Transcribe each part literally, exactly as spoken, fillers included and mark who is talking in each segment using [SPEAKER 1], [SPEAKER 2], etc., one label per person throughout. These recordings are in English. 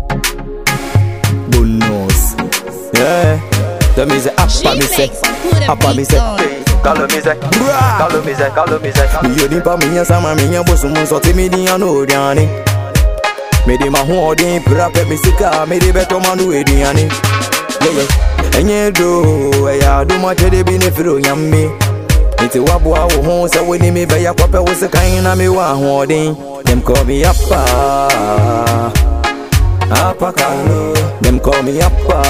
[SPEAKER 1] Bonus. Yeah. The music up for me say. Up for me say. Call me say. Call me say. Call me say. You didn't put me in some of me. You boss someone so timid. You know Danny. Me di ma holding. Pura pe me sika. Me di beto manu edi yani. Yeah yeah. Enye do. Eya do ma chede bine firo yammi. Iti wabu awo hon. Se we ni me be ya kwape wose kaina me wa holding. Them call me Appa. Appa Kalo. Them call me Appa.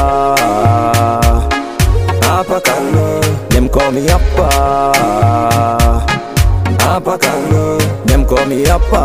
[SPEAKER 1] Appa Kalo. Them call me Appa. Appa Kalo. Them call me Appa.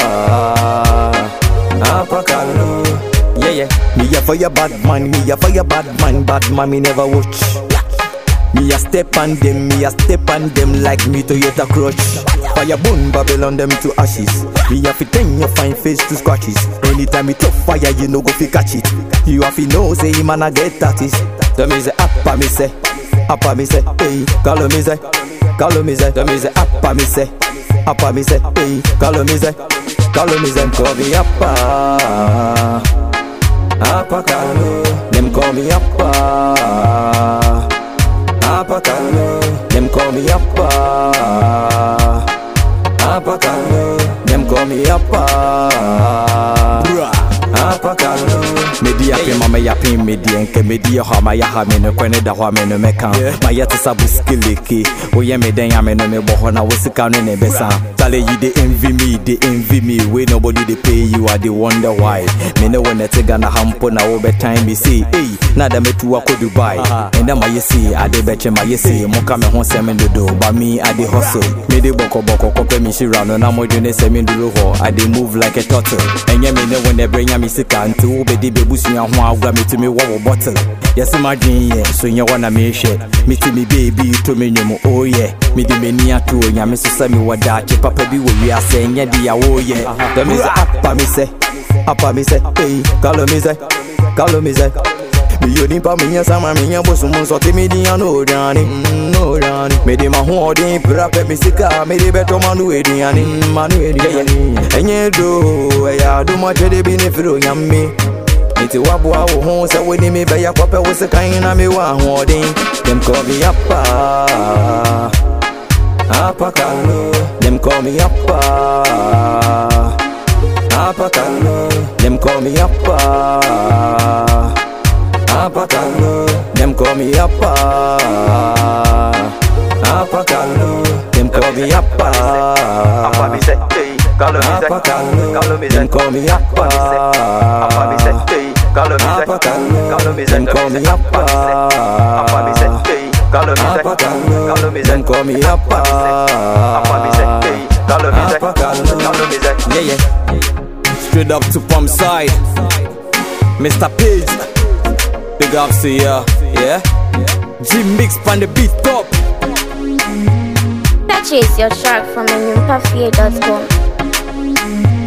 [SPEAKER 1] Appa Kalo. Yeah yeah. Me a fire bad man. Me a fire bad man. Bad man me never watch. Me a step on them. Me a step on them like me Toyota Crush. Fire burn Babylon them to ashes. Me have to turn your fine face to scratches. Anytime it top fire, you know go fi catch it. You have to know say man I get that is. The me say appa me say, appa me say, hey, call me say, call me say. The me say appa me say, appa me say, hey, call me say, call me say. Call me appa, appa call. Them call me appa, appa call. Them call me appa. Appa Kalo, them call me Appa. Appa Kalo. Media pe mama ya pe media nke media ha ma ya ha me no kwene da ho me no meka. Ma ya tsa buskiliki. O ye me den ya me no me bo ho na wosika no ne besa. Tale you dey envy me, dey envy me. We nobody dey pay you, I dey wonder why. Me no wanna take na hampo na wo be time me see. Hey, na da me tu ako Dubai. And ma ye see, I dey beche ma ye see. Mo ka me ho se me do, but me I dey hustle. Me dey boko boko ko me shira no na mo dune se me do ho. I dey move like a turtle. And ye me no wanna bring ya me sika until be dey bebusu ya ho agwa me to me wo bottle. Yes my dream yeah, so you wanna me share. Me to me baby to me nyum oh yeah. Me di me ni ato nya me so say me wada che papa bi wo wi ase nya di ya oh yeah. The me say appa me say, appa me say, hey, call me say, call me say. Me you ni pa me nya sama me nya bosu mun so te me di ya no Danny, no Danny. Me di ma holding pura pe me sika, me di beto manu edi yani, manu edi yani. Enye do, eya do ma chede bine firo yammi. Iti wabu awo hon se we ni me be ya kwape wose kaina me wa holding. Them call me Appa, Appa Kalo. Them call me Appa, Appa Kalo. Them call me Appa, Appa Kalo. Them call me Appa, Appa Kalo. Them call me Appa. Appa me say, hey, call me say, call me say. Them call me Appa, Appa me say, hey, call me say, call me say. Them call me Appa, Appa me say, hey, call me say, call me say. Them call me Appa, Appa me say, hey, call me say, call me say. Yeah yeah. Straight up to Palm Side, Mister Page. Big up to ya, yeah. G Mix pan the beat top.
[SPEAKER 2] Purchase your track from enyumpafie dot com.